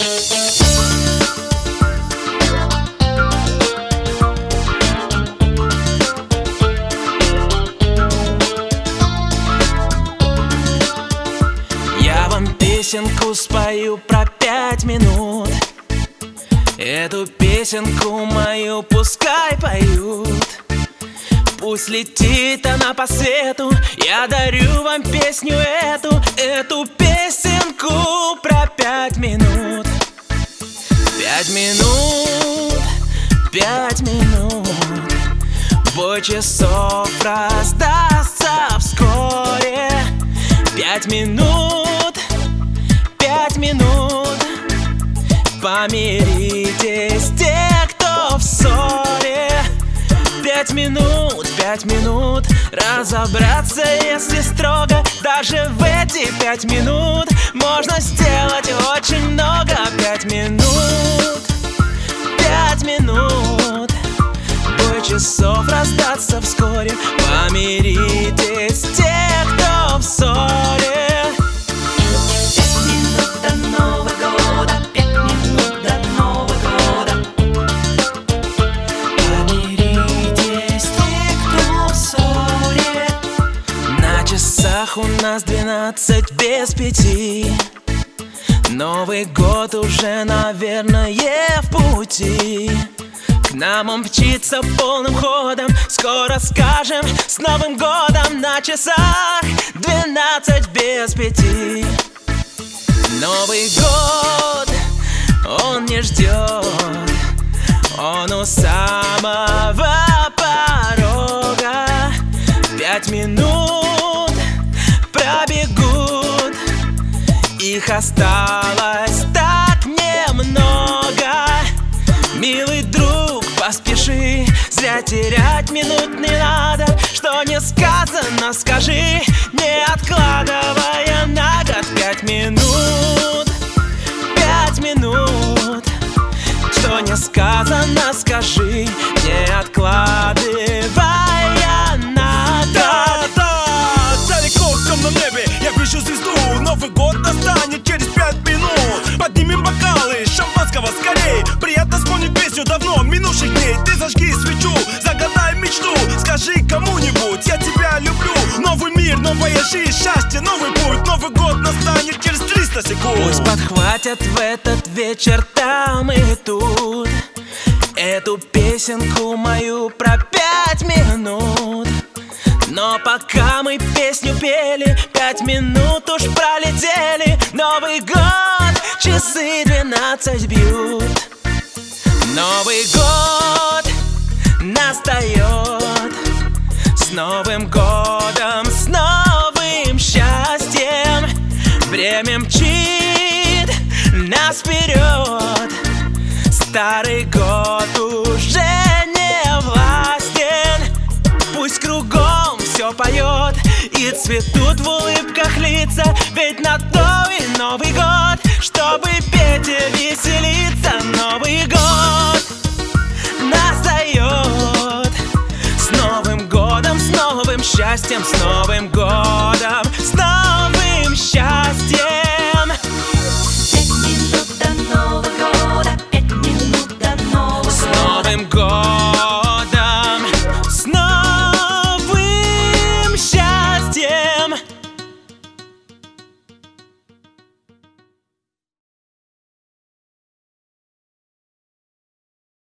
Я вам песенку спою про 5 минут. Эту песенку мою пускай поют. Пусть летит она по свету. Я дарю вам песню эту песенку про 5 минут. 5 минут, 5 минут. Бой часов раздастся вскоре. 5 минут, 5 минут. Помиритесь те, кто в ссоре. 5 минут, 5 минут. Разобраться, если строго. Даже в эти 5 минут можно сделать очень много. 5 минут, 5 минут. Бой часов раздастся вскоре. Помиритесь те, кто в ссоре. 5 минут до Нового года, 5 минут до Нового года. Помиритесь те, кто в ссоре. На часах у нас 12 без 5. Новый год уже, наверное, в пути. К нам он мчится полным ходом. Скоро скажем с Новым годом. На часах 12 без 5. Новый год, он не ждет. Он у самого порога. 5 минут пробегут. Их осталось так немного. Милый друг, поспеши. Зря терять минут не надо. Что не сказано, скажи, не откладывая на год. 5 минут, 5 минут. Что не сказано, скажи, не откладывая на год. Да, далеко в темном небе я вижу звезду. Новый год настанет через 5 минут. Поднимем бокалы, шампанского скорей. Приятно вспомнить песню давно минувших дней. Ты зажги свечу, загадай мечту. Скажи кому-нибудь, я тебя люблю. Новый мир, новая жизнь, счастье, новый путь. Новый год настанет через 300 секунд. Пусть подхватят в этот вечер там и тут эту песенку мою про 5 минут. Но пока мы песню пели, 5 минут уж пролетели. Новый год, часы 12 бьют. Новый год настает. С Новым годом, с новым счастьем. Время мчит нас вперед. Старый год уже не властен. Пусть кругом все поет и цветут в улыбках лица. Ведь на то и Новый год, чтобы петь и веселиться. Новый год настает. С Новым годом, с новым счастьем, с Новым годом.